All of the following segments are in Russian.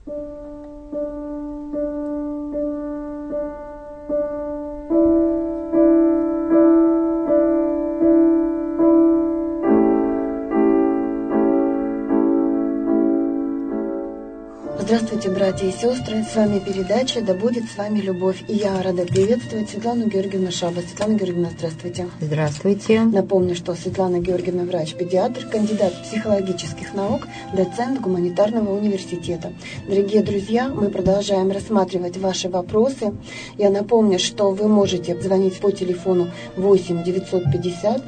Здравствуйте, братья и сестры, с вами передача «Да будет с вами любовь». И я рада приветствовать Светлану Георгиевну Шабас. Светлана Георгиевна, здравствуйте. Здравствуйте. Напомню, что Светлана Георгиевна врач-педиатр, кандидат психологических наук, доцент гуманитарного университета. Дорогие друзья, мы продолжаем рассматривать ваши вопросы. Я напомню, что вы можете звонить по телефону 8 950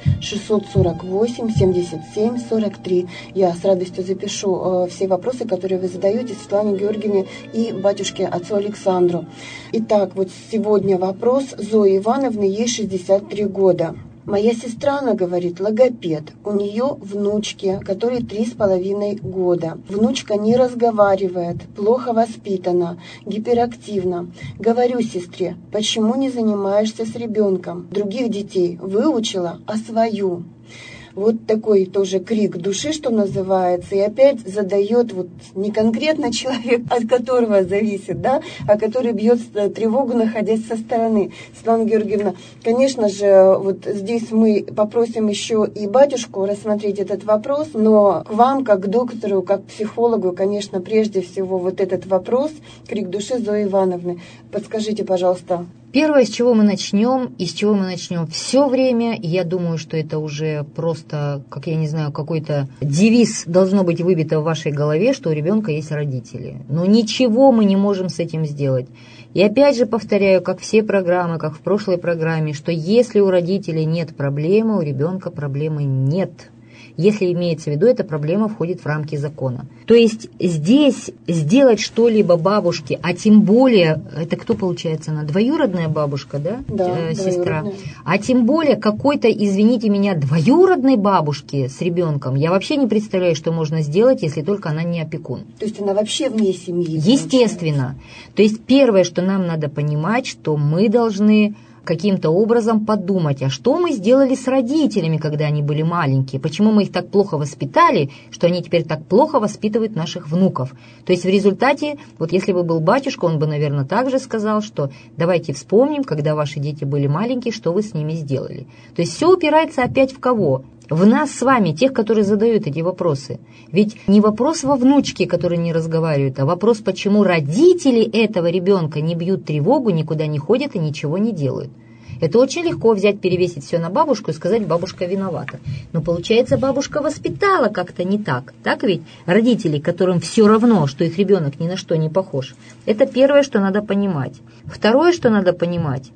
648 77 43. Я с радостью запишу все вопросы, которые вы задаете Светлане Георгиевне и батюшке отцу Александру. Итак, вот сегодня вопрос Зои Ивановны, ей 63 года. Моя сестра, она говорит, логопед. У нее внучки, которой 3,5 года. Внучка не разговаривает, плохо воспитана, гиперактивна. Говорю сестре, почему не занимаешься с ребенком? Других детей выучила, а свою? Вот такой тоже крик души, что называется, и опять задает вот не конкретно человек, от которого зависит, да, а который бьет тревогу, находясь со стороны. Светлана Георгиевна, конечно же, вот здесь мы попросим еще и батюшку рассмотреть этот вопрос, но к вам, как к доктору, как к психологу, конечно, прежде всего вот этот вопрос, крик души Зои Ивановны. Подскажите, пожалуйста. Первое, с чего мы начнем, и с чего мы начнем все время, я думаю, что это уже просто, как я не знаю, какой-то девиз должно быть выбито в вашей голове, что у ребенка есть родители. Но ничего мы не можем с этим сделать. И опять же повторяю, как все программы, как в прошлой программе, что если у родителей нет проблемы, у ребенка проблемы нет. Если имеется в виду, эта проблема входит в рамки закона. То есть здесь сделать что-либо бабушке, а тем более, это кто получается, она двоюродная бабушка, да, сестра? Двоюродная. А тем более какой-то, извините меня, двоюродной бабушке с ребенком, я вообще не представляю, что можно сделать, если только она не опекун. То есть она вообще вне семьи? Естественно. Получается. То есть первое, что нам надо понимать, что мы должны каким-то образом подумать, а что мы сделали с родителями, когда они были маленькие, почему мы их так плохо воспитали, что они теперь так плохо воспитывают наших внуков. То есть в результате, вот если бы был батюшка, он бы, наверное, также сказал, что давайте вспомним, когда ваши дети были маленькие, что вы с ними сделали. То есть все упирается опять в кого? В нас с вами, тех, которые задают эти вопросы. Ведь не вопрос во внучке, который не разговаривает, а вопрос, почему родители этого ребенка не бьют тревогу, никуда не ходят и ничего не делают. Это очень легко взять, перевесить все на бабушку и сказать, бабушка виновата. Но получается, бабушка воспитала как-то не так. Так ведь? Родители, которым все равно, что их ребенок ни на что не похож. Это первое, что надо понимать. Второе, что надо понимать,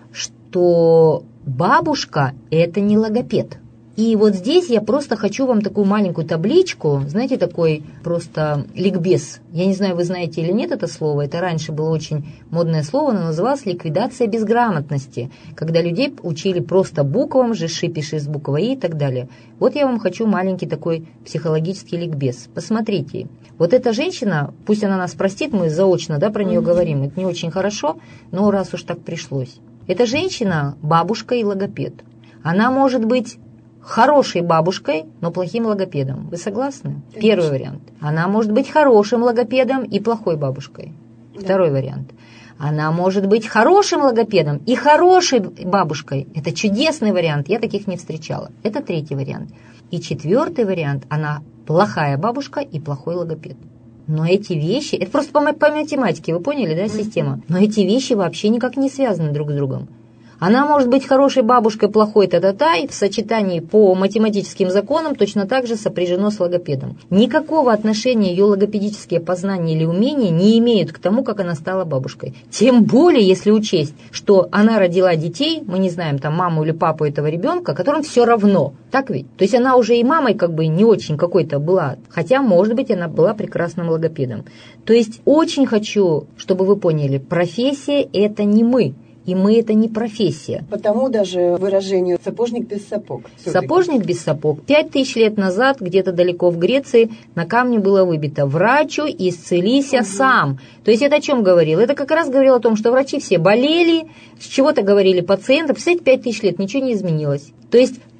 что бабушка – это не логопед. И вот здесь я просто хочу вам такую маленькую табличку, знаете, такой просто ликбез. Я не знаю, вы знаете или нет это слово, это раньше было очень модное слово, оно называлось ликвидация безграмотности, когда людей учили просто буквам, жиши, пиши с буквой «и» и так далее. Вот я вам хочу маленький такой психологический ликбез. Посмотрите, вот эта женщина, пусть она нас простит, мы заочно, да, про нее говорим, это не очень хорошо, но раз уж так пришлось. Эта женщина бабушка и логопед. Она может быть хорошей бабушкой, но плохим логопедом. Вы согласны? Конечно. Первый вариант. Она может быть хорошим логопедом и плохой бабушкой. Да. Второй вариант. Она может быть хорошим логопедом и хорошей бабушкой. Это чудесный вариант, я таких не встречала. Это третий вариант. И четвертый вариант. Она плохая бабушка и плохой логопед. Но эти вещи, это просто по математике, вы поняли, да, система? Но эти вещи вообще никак не связаны друг с другом. Она может быть хорошей бабушкой, плохой та-та-та, и в сочетании по математическим законам точно так же сопряжено с логопедом. Никакого отношения ее логопедические познания или умения не имеют к тому, как она стала бабушкой. Тем более, если учесть, что она родила детей, мы не знаем, там, маму или папу этого ребенка, которым все равно. Так ведь? То есть она уже и мамой как бы не очень какой-то была, хотя, может быть, она была прекрасным логопедом. То есть очень хочу, чтобы вы поняли, профессия – это не мы. И мы – это не профессия. Потому даже выражению «сапожник без сапог». Сапожник без сапог. 5000 лет назад, где-то далеко в Греции, на камне было выбито «Врачу исцелися сам». То есть это о чем говорило? Это как раз говорило о том, что врачи все болели, с чего-то говорили пациенты. Представляете, 5000 лет, ничего не изменилось. То есть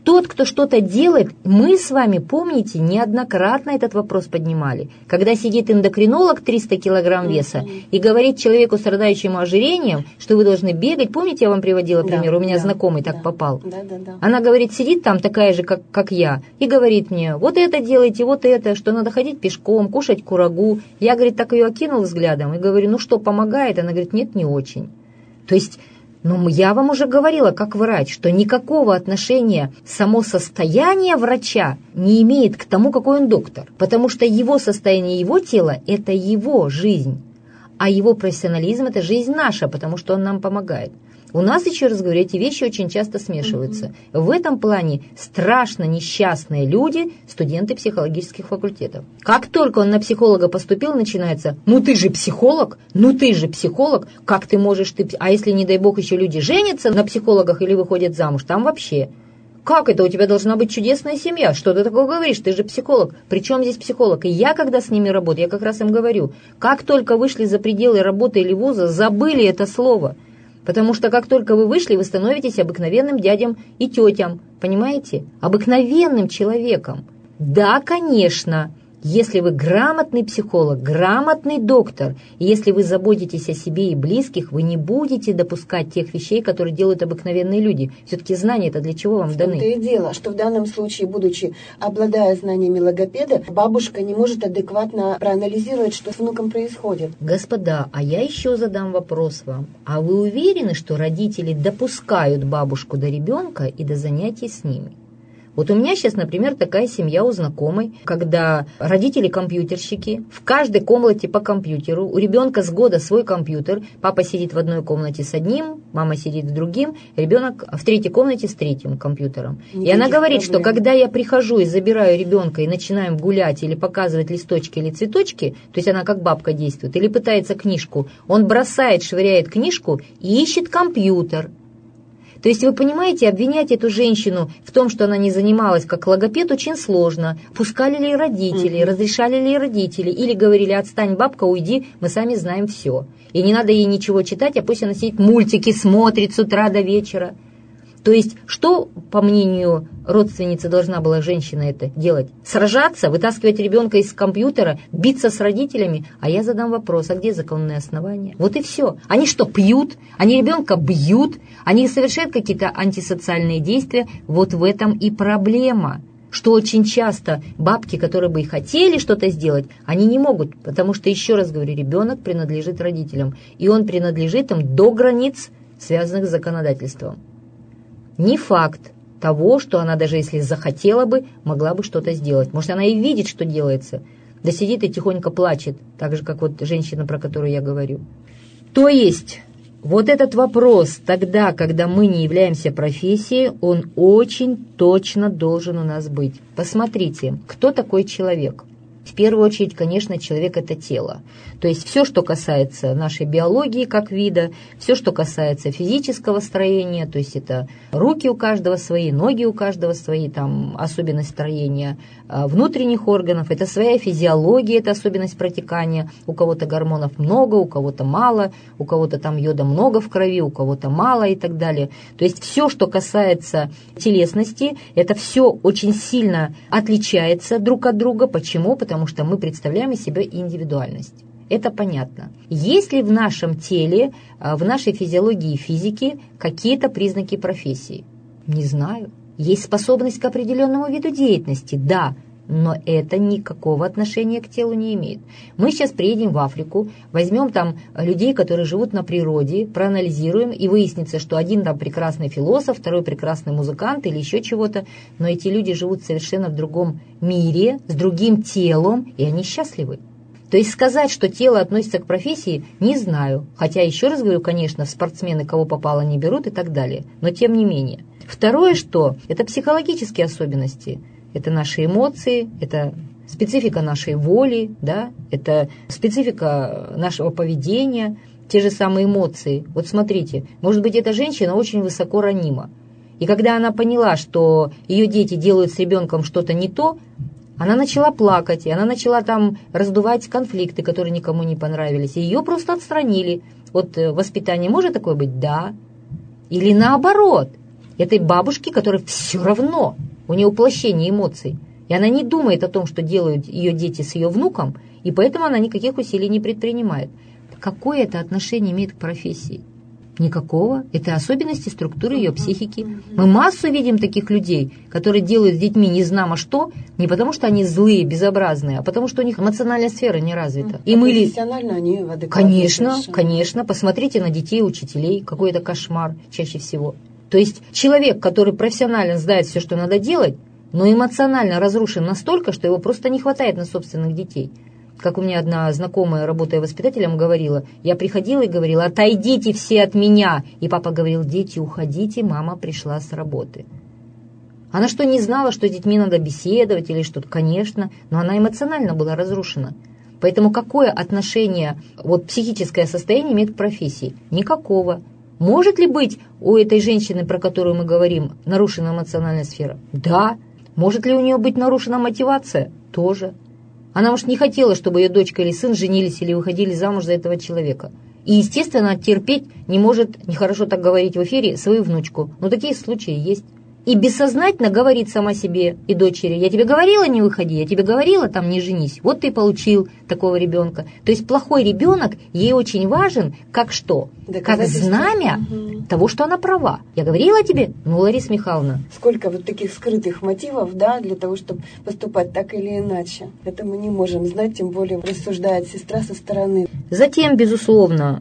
тот, кто что-то делает, мы с вами, помните, неоднократно этот вопрос поднимали. Когда сидит эндокринолог 300 килограмм веса и говорит человеку, страдающему ожирением, что вы должны бегать. Помните, я вам приводила пример, у меня знакомый так попал. Она говорит, сидит там такая же, как я, и говорит мне, вот это делайте, вот это, что надо ходить пешком, кушать курагу. Я, говорит, так ее окинул взглядом и говорю, ну что, помогает? Она говорит, нет, не очень. То есть, я вам уже говорила, как врач, что никакого отношения само состояние врача не имеет к тому, какой он доктор. Потому что его состояние, его тело – это его жизнь. А его профессионализм – это жизнь наша, потому что он нам помогает. У нас, еще раз говорю, эти вещи очень часто смешиваются. В этом плане страшно несчастные люди, студенты психологических факультетов. Как только он на психолога поступил, начинается, ну ты же психолог, как ты можешь, а если, не дай бог, еще люди женятся на психологах или выходят замуж, там вообще... Как это? У тебя должна быть чудесная семья. Что ты такое говоришь? Ты же психолог. Причем здесь психолог? И я, когда с ними работаю, я как раз им говорю, как только вышли за пределы работы или вуза, забыли это слово. Потому что как только вы вышли, вы становитесь обыкновенным дядям и тетям. Понимаете? Обыкновенным человеком. Да, конечно, если вы грамотный психолог, грамотный доктор, и если вы заботитесь о себе и близких, вы не будете допускать тех вещей, которые делают обыкновенные люди. Все-таки знания это для чего вам даны? В том-то и дело, что в данном случае, будучи, обладая знаниями логопеда, бабушка не может адекватно проанализировать, что с внуком происходит. Господа, а я еще задам вопрос вам. А вы уверены, что родители допускают бабушку до ребенка и до занятий с ними? Вот у меня сейчас, например, такая семья у знакомой, когда родители компьютерщики, в каждой комнате по компьютеру, у ребенка с года свой компьютер, папа сидит в одной комнате с одним, мама сидит в другим, ребенок в третьей комнате с третьим компьютером. И она говорит, что когда я прихожу и забираю ребенка и начинаем гулять или показывать листочки или цветочки, то есть она как бабка действует, или пытается книжку, он бросает, швыряет книжку и ищет компьютер. То есть, вы понимаете, обвинять эту женщину в том, что она не занималась как логопед, очень сложно. Пускали ли родители, разрешали ли родители, или говорили, отстань, бабка, уйди, мы сами знаем все. И не надо ей ничего читать, а пусть она сидит, мультики смотрит с утра до вечера. То есть, что, по мнению родственницы, должна была женщина это делать? Сражаться, вытаскивать ребенка из компьютера, биться с родителями? А я задам вопрос, а где законные основания? Вот и все. Они что, пьют? Они ребенка бьют? Они совершают какие-то антисоциальные действия? Вот в этом и проблема. Что очень часто бабки, которые бы и хотели что-то сделать, они не могут. Потому что, еще раз говорю, ребенок принадлежит родителям. И он принадлежит им до границ, связанных с законодательством. Не факт того, что она даже если захотела бы, могла бы что-то сделать. Может, она и видит, что делается, да сидит и тихонько плачет, так же, как вот женщина, про которую я говорю. То есть, вот этот вопрос тогда, когда мы не являемся профессией, он очень точно должен у нас быть. Посмотрите, кто такой человек? В первую очередь, конечно, человек – это тело. То есть все, что касается нашей биологии как вида, все, что касается физического строения, то есть это руки у каждого свои, ноги у каждого свои, там особенность строения внутренних органов, это своя физиология, это особенность протекания. У кого-то гормонов много, у кого-то мало, у кого-то там йода много в крови, у кого-то мало и так далее. То есть все, что касается телесности, это все очень сильно отличается друг от друга. Почему? Потому что мы представляем из себя индивидуальность. Это понятно. Есть ли в нашем теле, в нашей физиологии и физике какие-то признаки профессии? Не знаю. Есть способность к определенному виду деятельности, да, но это никакого отношения к телу не имеет. Мы сейчас приедем в Африку, возьмем там людей, которые живут на природе, проанализируем, и выяснится, что один там прекрасный философ, второй прекрасный музыкант или еще чего-то, но эти люди живут совершенно в другом мире, с другим телом, и они счастливы. То есть сказать, что тело относится к профессии, не знаю. Хотя, еще раз говорю, конечно, в спортсмены кого попало не берут и так далее. Но тем не менее. Второе, что это психологические особенности. Это наши эмоции, это специфика нашей воли, да? Это специфика нашего поведения, те же самые эмоции. Вот смотрите, может быть, эта женщина очень высоко ранима. И когда она поняла, что ее дети делают с ребенком что-то не то, она начала плакать, и она начала там раздувать конфликты, которые никому не понравились. И ее просто отстранили. Вот воспитание может такое быть? Да. Или наоборот. этой бабушки, которой все равно, у нее уплощение эмоций. И она не думает о том, что делают ее дети с ее внуком, и поэтому она никаких усилий не предпринимает. Какое это отношение имеет к профессии? Никакого. Это особенности структуры ее психики. Мы массу видим таких людей, которые делают с детьми незнамо что, не потому что они злые, безобразные, а потому что у них эмоциональная сфера не развита. И мы профессионально они в адекватности. Конечно, конечно. Посмотрите на детей учителей. Какой это кошмар чаще всего. То есть человек, который профессионально знает все, что надо делать, но эмоционально разрушен настолько, что его просто не хватает на собственных детей. Как у меня одна знакомая, работая воспитателем, говорила, я приходила и говорила, отойдите все от меня. И папа говорил, дети, уходите, мама пришла с работы. Она что, не знала, что с детьми надо беседовать или что-то? Конечно, но она эмоционально была разрушена. Поэтому какое отношение, психическое состояние имеет к профессии? Никакого. Может ли быть у этой женщины, про которую мы говорим, нарушена эмоциональная сфера? Да. Может ли у нее быть нарушена мотивация? Тоже. Она, может, не хотела, чтобы ее дочка или сын женились или выходили замуж за этого человека. И, естественно, терпеть не может, нехорошо так говорить в эфире, свою внучку. Но такие случаи есть. И бессознательно говорит сама себе и дочери, я тебе говорила, не выходи, я тебе говорила, там не женись. Вот ты получил такого ребенка. То есть плохой ребенок ей очень важен, как что? Как знамя того, что она права. Я говорила тебе? Лариса Михайловна. Сколько вот таких скрытых мотивов, да, для того, чтобы поступать так или иначе. Это мы не можем знать, тем более рассуждает сестра со стороны. Затем, безусловно,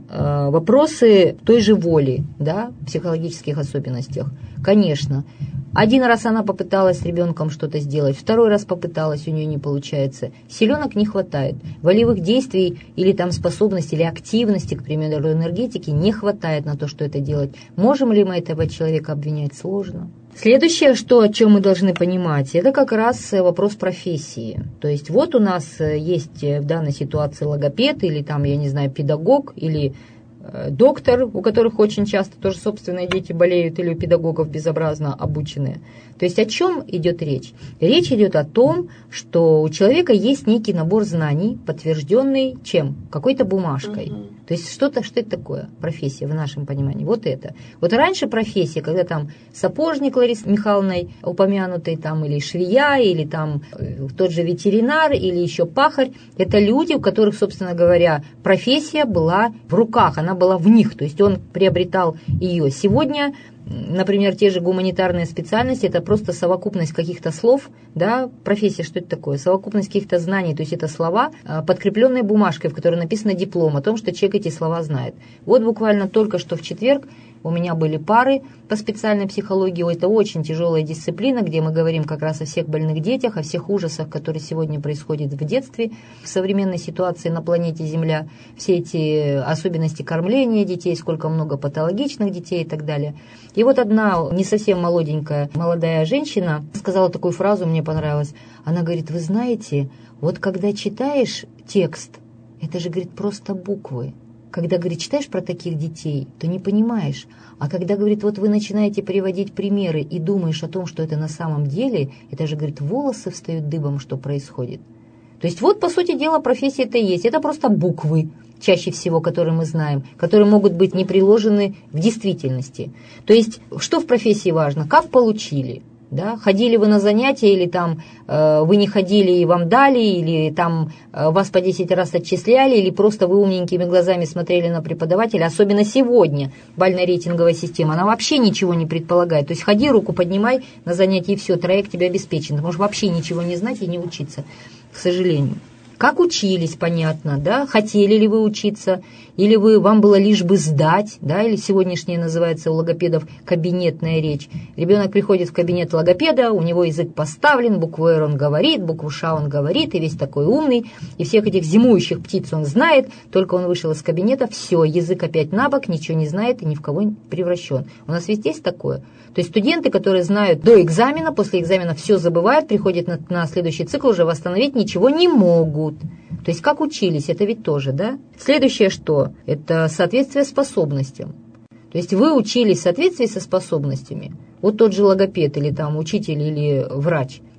вопросы той же воли, да, в психологических особенностях. Конечно. Один раз она попыталась с ребенком что-то сделать, второй раз попыталась, у нее не получается. Силенок не хватает. Волевых действий или там способности, или активности, к примеру, энергетики не хватает на то, что это делать. Можем ли мы этого человека обвинять? Сложно. Следующее, о чем мы должны понимать, это как раз вопрос профессии. То есть вот у нас есть в данной ситуации логопед или там, я не знаю, педагог или доктор, у которых очень часто тоже собственные дети болеют, или у педагогов безобразно обученные. То есть о чем идет речь? Речь идет о том, что у человека есть некий набор знаний, подтвержденный чем? Какой-то бумажкой. То есть что это такое? Профессия в нашем понимании. Вот это. Вот раньше профессия, когда там сапожник Ларисой Михайловной упомянутый, там, или швея, или там тот же ветеринар, или еще пахарь, это люди, у которых, собственно говоря, профессия была в руках, она была в них, то есть он приобретал ее. Сегодня, например, те же гуманитарные специальности, это просто совокупность каких-то слов, да, профессия, что это такое? Совокупность каких-то знаний, то есть это слова, подкрепленные бумажкой, в которой написано диплом о том, что человек эти слова знает. Вот буквально только что в четверг у меня были пары по специальной психологии. Это очень тяжелая дисциплина, где мы говорим как раз о всех больных детях, о всех ужасах, которые сегодня происходят в детстве, в современной ситуации на планете Земля, все эти особенности кормления детей, сколько много патологичных детей и так далее. И вот одна не совсем молоденькая молодая женщина сказала такую фразу, мне понравилась. Она говорит, вы знаете, вот когда читаешь текст, это же, говорит, просто буквы. Когда, говорит, читаешь про таких детей, то не понимаешь. А когда, говорит, вот вы начинаете приводить примеры и думаешь о том, что это на самом деле, это же, говорит, волосы встают дыбом, что происходит. То есть вот, по сути дела, профессия это и есть. Это просто буквы, чаще всего, которые мы знаем, которые могут быть не приложены в действительности. То есть что в профессии важно? Как получили? Да? Ходили вы на занятия, или там вы не ходили и вам дали, или там вас по 10 раз отчисляли, или просто вы умненькими глазами смотрели на преподавателя. Особенно сегодня бально-рейтинговая система, она вообще ничего не предполагает. То есть ходи, руку поднимай на занятии, и все, троек тебе обеспечен. Ты можешь вообще ничего не знать и не учиться, к сожалению. Как учились, понятно, да? Хотели ли вы учиться, или вам было лишь бы сдать, да? Или сегодняшнее называется у логопедов кабинетная речь. Ребенок приходит в кабинет логопеда, у него язык поставлен, букву «Р» он говорит, букву «Ш» он говорит, и весь такой умный, и всех этих зимующих птиц он знает, только он вышел из кабинета, все, язык опять на бок, ничего не знает и ни в кого не превращен. У нас везде есть такое. То есть студенты, которые знают до экзамена, после экзамена все забывают, приходят на следующий цикл, уже восстановить ничего не могут. То есть как учились, это ведь тоже, да? Следующее что? Это соответствие способностям. То есть вы учились в соответствии со способностями. Вот тот же логопед или там учитель или врач.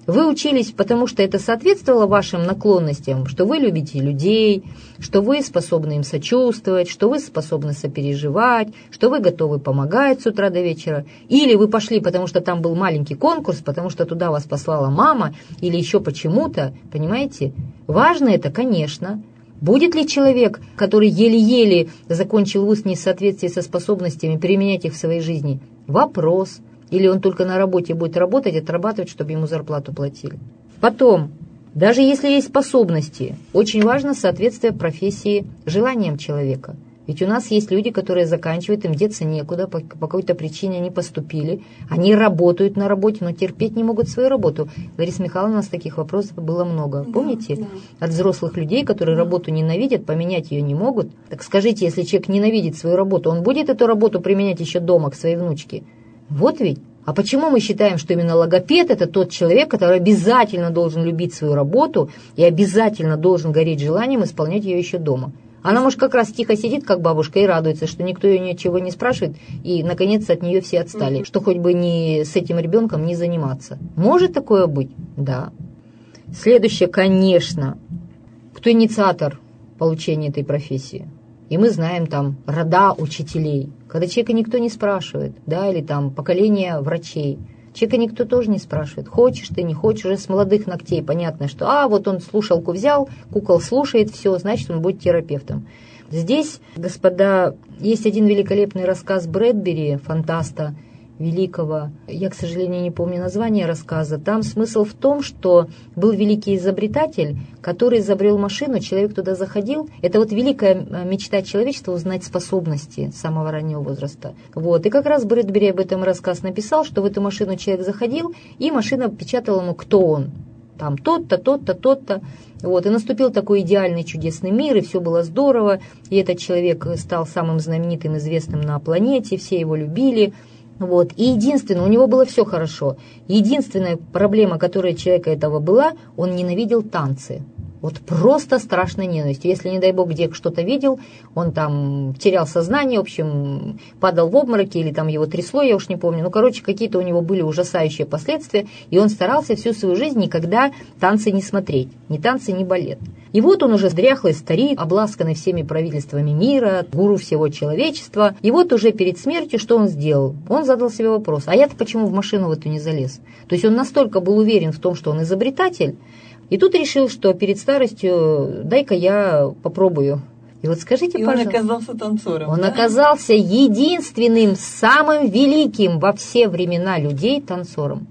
Вы учились, потому что это соответствовало вашим наклонностям, что вы любите людей, что вы способны им сочувствовать, что вы способны сопереживать, что вы готовы помогать с утра до вечера. Или вы пошли, потому что там был маленький конкурс, потому что туда вас послала мама, или еще почему-то, понимаете? Важно это, конечно. Будет ли человек, который еле-еле закончил вуз не в соответствии со способностями, применять их в своей жизни? Вопрос. Или он только на работе будет работать, отрабатывать, чтобы ему зарплату платили. Потом, даже если есть способности, очень важно соответствие профессии желаниям человека. Ведь у нас есть люди, которые заканчивают, им деться некуда, по какой-то причине они поступили, они работают на работе, но терпеть не могут свою работу. Лариса Михайловна, у нас таких вопросов было много. Помните? Да. От взрослых людей, которые работу ненавидят, поменять ее не могут. Так скажите, если человек ненавидит свою работу, он будет эту работу применять еще дома к своей внучке? Вот ведь. А почему мы считаем, что именно логопед – это тот человек, который обязательно должен любить свою работу и обязательно должен гореть желанием исполнять ее еще дома? Она, может, как раз тихо сидит, как бабушка, и радуется, что никто ее ничего не спрашивает, и, наконец, от нее все отстали, что хоть бы ни с этим ребенком не заниматься. Может такое быть? Да. Следующее, конечно. Кто инициатор получения этой профессии? И мы знаем там рода учителей, когда человека никто не спрашивает, да, или там поколение врачей. Человека никто тоже не спрашивает, хочешь ты, не хочешь, уже с молодых ногтей понятно, что, вот он слушалку взял, кукол слушает, все, значит, он будет терапевтом. Здесь, господа, есть один великолепный рассказ Брэдбери, фантаста великого, я, к сожалению, не помню название рассказа. Там смысл в том, что был великий изобретатель, который изобрел машину, человек туда заходил. Это вот великая мечта человечества — узнать способности с самого раннего возраста. Вот. И как раз Брэдбери об этом рассказ написал, что в эту машину человек заходил, и машина печатала ему, кто он. Там тот-то, тот-то, тот-то. Вот. И наступил такой идеальный чудесный мир, и все было здорово. И этот человек стал самым знаменитым, известным на планете, все его любили. Вот. И единственное, у него было все хорошо. Единственная проблема, которая у человека этого была, он ненавидел танцы. Вот просто страшная ненависть. Если, не дай бог, где что-то видел, он там терял сознание, в общем, падал в обмороки, или там его трясло, я уж не помню. Какие-то у него были ужасающие последствия, и он старался всю свою жизнь никогда танцы не смотреть. Ни танцы, ни балет. И вот он уже дряхлый старик, обласканный всеми правительствами мира, гуру всего человечества. И вот уже перед смертью что он сделал? Он задал себе вопрос, а я-то почему в машину в эту не залез? То есть он настолько был уверен в том, что он изобретатель, и тут решил, что перед старостью дай-ка я попробую. И вот скажите, пожалуйста. Он оказался танцором. Он оказался единственным, самым великим во все времена людей танцором.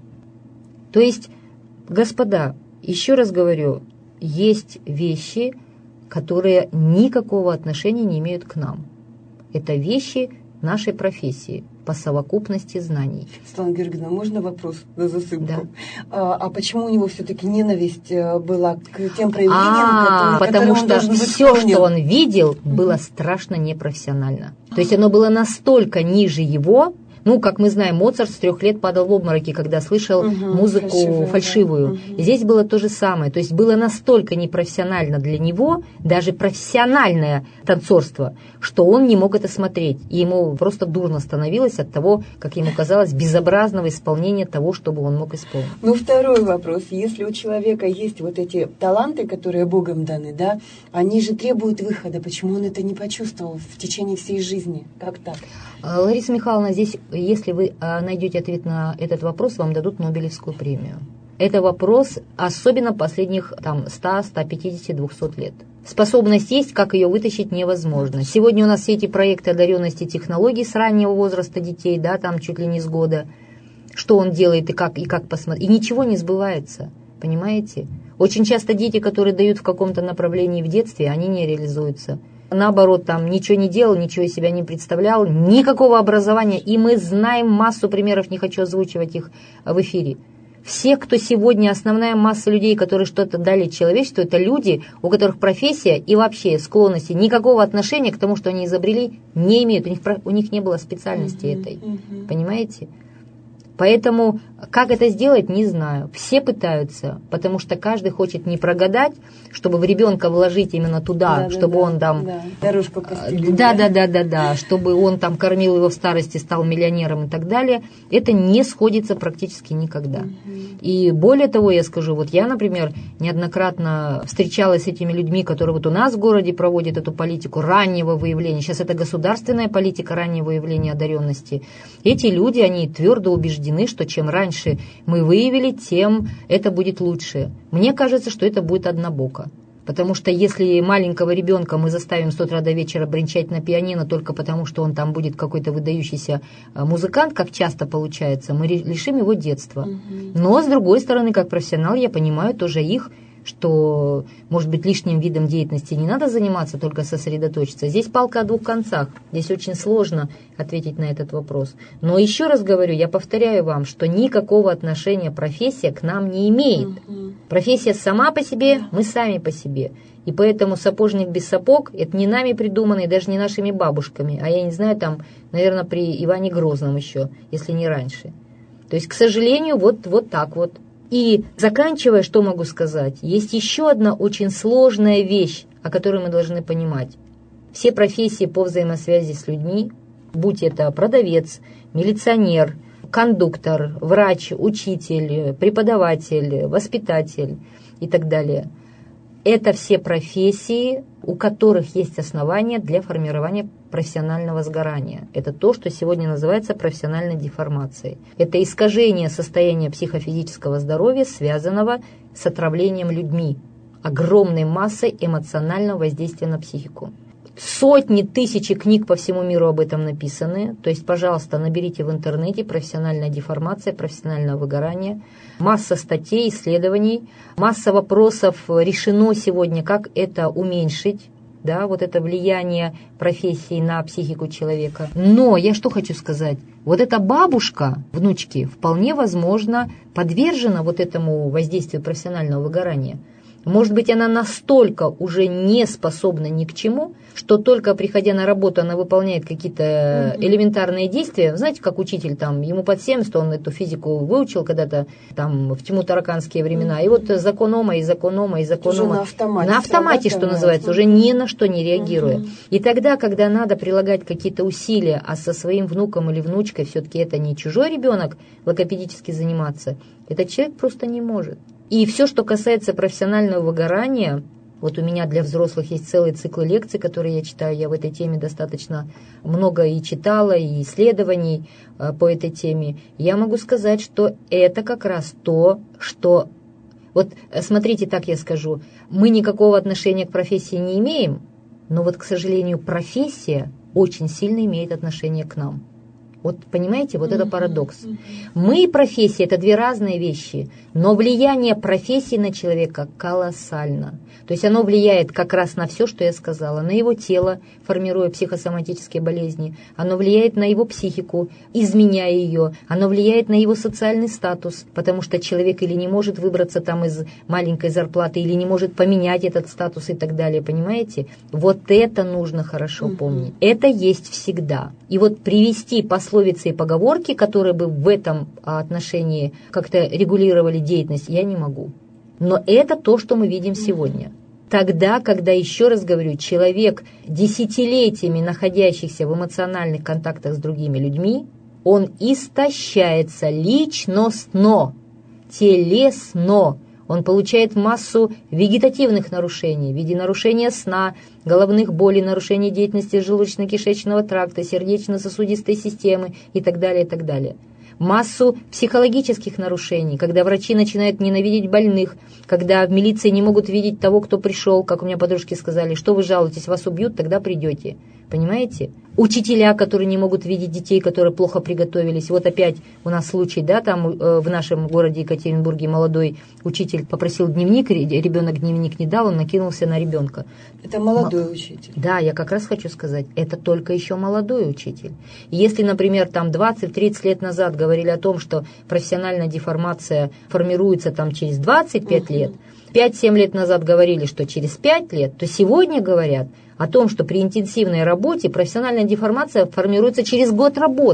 То есть, господа, еще раз говорю, есть вещи, которые никакого отношения не имеют к нам. Это вещи нашей профессии по совокупности знаний. Светлана Георгиевна, можно вопрос на засыпку? Да. А почему у него все-таки ненависть была к тем проявлениям, потому что все, что он видел, было страшно непрофессионально. То есть оно было настолько ниже его. Как мы знаем, Моцарт с 3 лет падал в обмороки, когда слышал музыку фальшивую. Да. Здесь было то же самое. То есть было настолько непрофессионально для него, даже профессиональное танцорство, что он не мог это смотреть. И ему просто дурно становилось от того, как ему казалось, безобразного исполнения того, что бы он мог исполнить. Второй вопрос. Если у человека есть вот эти таланты, которые Богом даны, да, они же требуют выхода. Почему он это не почувствовал в течение всей жизни? Как так? Лариса Михайловна, здесь, если вы найдете ответ на этот вопрос, вам дадут Нобелевскую премию. Это вопрос особенно последних 100, 150, 200 лет. Способность есть, как ее вытащить невозможно. Сегодня у нас все эти проекты одаренности технологий с раннего возраста детей, да, там чуть ли не с года. Что он делает и как посмотреть. И ничего не сбывается, понимаете? Очень часто дети, которые дают в каком-то направлении в детстве, они не реализуются. Наоборот, там ничего не делал, ничего из себя не представлял, никакого образования. И мы знаем массу примеров, не хочу озвучивать их в эфире. Все, кто сегодня, основная масса людей, которые что-то дали человечеству, это люди, у которых профессия и вообще склонности никакого отношения к тому, что они изобрели, не имеют. У них не было специальности этой. Понимаете? Поэтому как это сделать, не знаю. Все пытаются, потому что каждый хочет не прогадать, чтобы в ребенка вложить именно туда, чтобы он там... Дорожку постелить. Да, чтобы он там кормил его в старости, стал миллионером и так далее. Это не сходится практически никогда. И более того, я скажу, вот я, например, неоднократно встречалась с этими людьми, которые вот у нас в городе проводят эту политику раннего выявления. Сейчас это государственная политика раннего выявления одаренности. Эти люди, они твердо убеждены, что чем раньше мы выявили, тем это будет лучше. Мне кажется, что это будет однобоко. Потому что если маленького ребенка мы заставим с утра до вечера бренчать на пианино только потому, что он там будет какой-то выдающийся музыкант, как часто получается, мы лишим его детства. Но, с другой стороны, как профессионал, я понимаю тоже их, что, может быть, лишним видом деятельности не надо заниматься, только сосредоточиться. Здесь палка о двух концах. Здесь очень сложно ответить на этот вопрос. Но еще раз говорю, я повторяю вам, что никакого отношения профессия к нам не имеет. Профессия сама по себе, мы сами по себе. И поэтому сапожник без сапог – это не нами придумано, и даже не нашими бабушками. А я не знаю, там, наверное, при Иване Грозном еще, если не раньше. То есть, к сожалению, вот так вот. И заканчивая, что могу сказать, есть еще одна очень сложная вещь, о которой мы должны понимать. Все профессии по взаимосвязи с людьми, будь это продавец, милиционер, кондуктор, врач, учитель, преподаватель, воспитатель и так далее, это все профессии, у которых есть основания для формирования профессионального сгорания. Это то, что сегодня называется профессиональной деформацией. Это искажение состояния психофизического здоровья, связанного с отравлением людьми, огромной массой эмоционального воздействия на психику. Сотни, тысячи книг по всему миру об этом написаны. То есть, пожалуйста, наберите в интернете «профессиональная деформация», «профессиональное выгорание». Масса статей, исследований, масса вопросов решено сегодня, как это уменьшить. Да, вот это влияние профессии на психику человека. Но я что хочу сказать? Вот эта бабушка, внучки, вполне возможно подвержена вот этому воздействию профессионального выгорания. Может быть, она настолько уже не способна ни к чему, что только приходя на работу, она выполняет какие-то элементарные действия. Знаете, как учитель, там, ему под 70, он эту физику выучил когда-то там, в тимутараканские времена. И вот закон Ома, и закон Ома, и закон Ома. На автомате, что называется, уже ни на что не реагируя. И тогда, когда надо прилагать какие-то усилия, а со своим внуком или внучкой все-таки это не чужой ребенок, логопедически заниматься, этот человек просто не может. И все, что касается профессионального выгорания, вот у меня для взрослых есть целый цикл лекций, которые я читаю, я в этой теме достаточно много и читала, и исследований по этой теме. Я могу сказать, что это как раз то, что... Вот смотрите, так я скажу, мы никакого отношения к профессии не имеем, но вот, к сожалению, профессия очень сильно имеет отношение к нам. Вот понимаете, вот это парадокс. Мы и профессия – это две разные вещи, но влияние профессии на человека колоссально. То есть оно влияет как раз на все, что я сказала, на его тело, формируя психосоматические болезни, оно влияет на его психику, изменяя ее, оно влияет на его социальный статус, потому что человек или не может выбраться там из маленькой зарплаты, или не может поменять этот статус и так далее, понимаете? Вот это нужно хорошо помнить. Это есть всегда. И вот привести пословицы и поговорки, которые бы в этом отношении как-то регулировали деятельность, я не могу. Но это то, что мы видим сегодня. Тогда, когда, еще раз говорю, человек, десятилетиями находящийся в эмоциональных контактах с другими людьми, он истощается личностно, телесно. Он получает массу вегетативных нарушений в виде нарушения сна, головных болей, нарушения деятельности желудочно-кишечного тракта, сердечно-сосудистой системы и так далее, и так далее. Массу психологических нарушений, когда врачи начинают ненавидеть больных, когда в милиции не могут видеть того, кто пришел, как у меня подружки сказали, что вы жалуетесь, вас убьют, тогда придете. Понимаете? Учителя, которые не могут видеть детей, которые плохо приготовились. Вот опять у нас случай, да, там в нашем городе Екатеринбурге молодой учитель попросил дневник, ребенок дневник не дал, он накинулся на ребенка. Это молодой учитель. Да, я как раз хочу сказать, это только еще молодой учитель. Если, например, там 20-30 лет назад говорили о том, что профессиональная деформация формируется там через 25 лет, 5-7 лет назад говорили, что через 5 лет, то сегодня говорят о том, что при интенсивной работе профессиональная деформация формируется через год работы.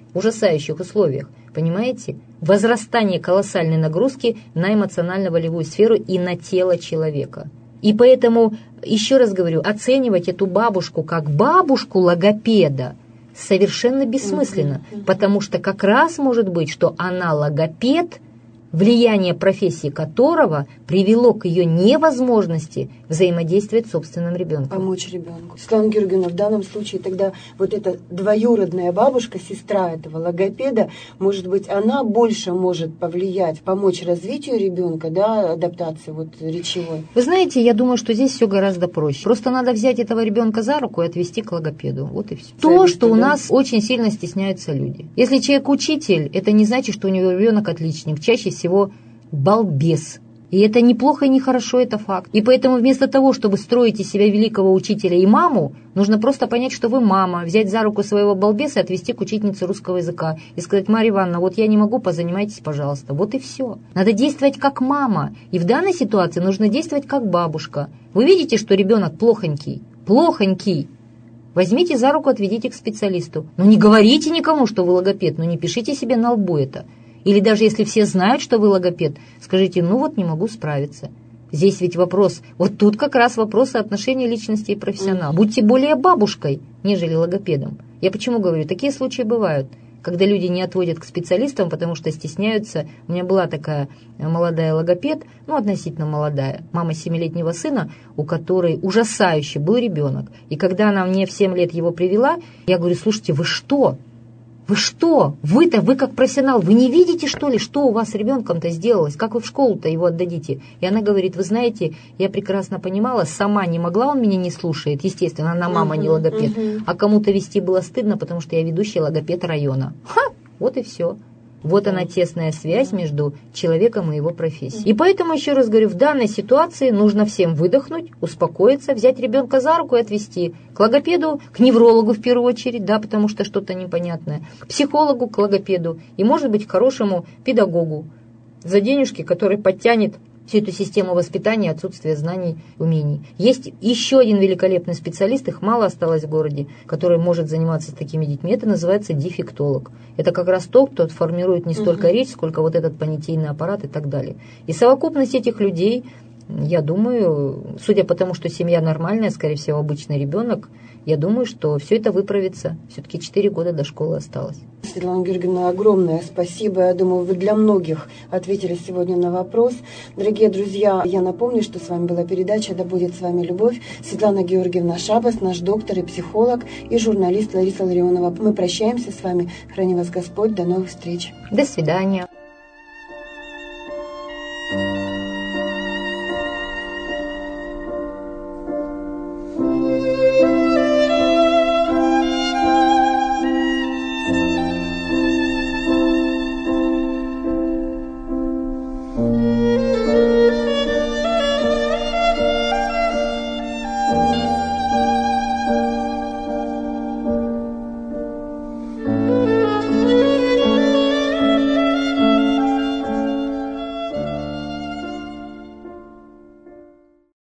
ужасающих условиях. Понимаете? Возрастание колоссальной нагрузки на эмоционально-волевую сферу и на тело человека. И поэтому, еще раз говорю, оценивать эту бабушку как бабушку-логопеда совершенно бессмысленно, потому что как раз может быть, что она логопед, влияние профессии которого привело к ее невозможности взаимодействовать с собственным ребенком. Помочь ребенку. Светлана Георгиевна, в данном случае тогда вот эта двоюродная бабушка, сестра этого логопеда, может быть, она больше может повлиять, помочь развитию ребенка, да, адаптации вот речевой? Вы знаете, я думаю, что здесь все гораздо проще. Просто надо взять этого ребенка за руку и отвести к логопеду. Вот и все. То, что у нас очень сильно стесняются люди. Если человек учитель, это не значит, что у него ребенок отличник. Чаще всего балбес. И это неплохо и не хорошо, это факт. И поэтому вместо того, чтобы строить из себя великого учителя и маму, нужно просто понять, что вы мама, взять за руку своего балбеса и отвести к учительнице русского языка и сказать: Марья Ивановна, вот я не могу, позанимайтесь, пожалуйста. Вот и все. Надо действовать как мама. И в данной ситуации нужно действовать как бабушка. Вы видите, что ребенок плохонький? Плохонький. Возьмите за руку, отведите к специалисту. Но не говорите никому, что вы логопед, но не пишите себе на лбу это. Или даже если все знают, что вы логопед, скажите: ну вот не могу справиться. Здесь ведь вопрос, вот тут как раз вопрос соотношения личности и профессионала. Будьте более бабушкой, нежели логопедом. Я почему говорю, такие случаи бывают, когда люди не отводят к специалистам, потому что стесняются. У меня была такая молодая логопед, относительно молодая, мама 7-летнего сына, у которой ужасающий был ребенок. И когда она мне в 7 лет его привела, я говорю: слушайте, вы что? Вы что? Вы как профессионал, вы не видите, что ли, что у вас с ребенком-то сделалось? Как вы в школу-то его отдадите? И она говорит: вы знаете, я прекрасно понимала, сама не могла, он меня не слушает. Естественно, она мама, не логопед. А кому-то вести было стыдно, потому что я ведущий логопед района. Вот и все. Вот она, тесная связь между человеком и его профессией. И поэтому, еще раз говорю, в данной ситуации нужно всем выдохнуть, успокоиться, взять ребенка за руку и отвезти к логопеду, к неврологу в первую очередь, да, потому что что-то непонятное, к психологу, к логопеду и, может быть, к хорошему педагогу за денежки, который подтянет всю эту систему воспитания, отсутствие знаний, умений. Есть еще один великолепный специалист, их мало осталось в городе, который может заниматься с такими детьми. Это называется дефектолог. Это как раз тот, кто формирует не столько речь, сколько вот этот понятийный аппарат и так далее. И совокупность этих людей, я думаю, судя по тому, что семья нормальная, скорее всего, обычный ребенок, я думаю, что все это выправится. Все-таки 4 года до школы осталось. Светлана Георгиевна, огромное спасибо. Я думаю, вы для многих ответили сегодня на вопрос. Дорогие друзья, я напомню, что с вами была передача «Да будет с вами любовь». Светлана Георгиевна Шабас, наш доктор и психолог, и журналист Лариса Ларионова. Мы прощаемся с вами. Храни вас Господь. До новых встреч. До свидания.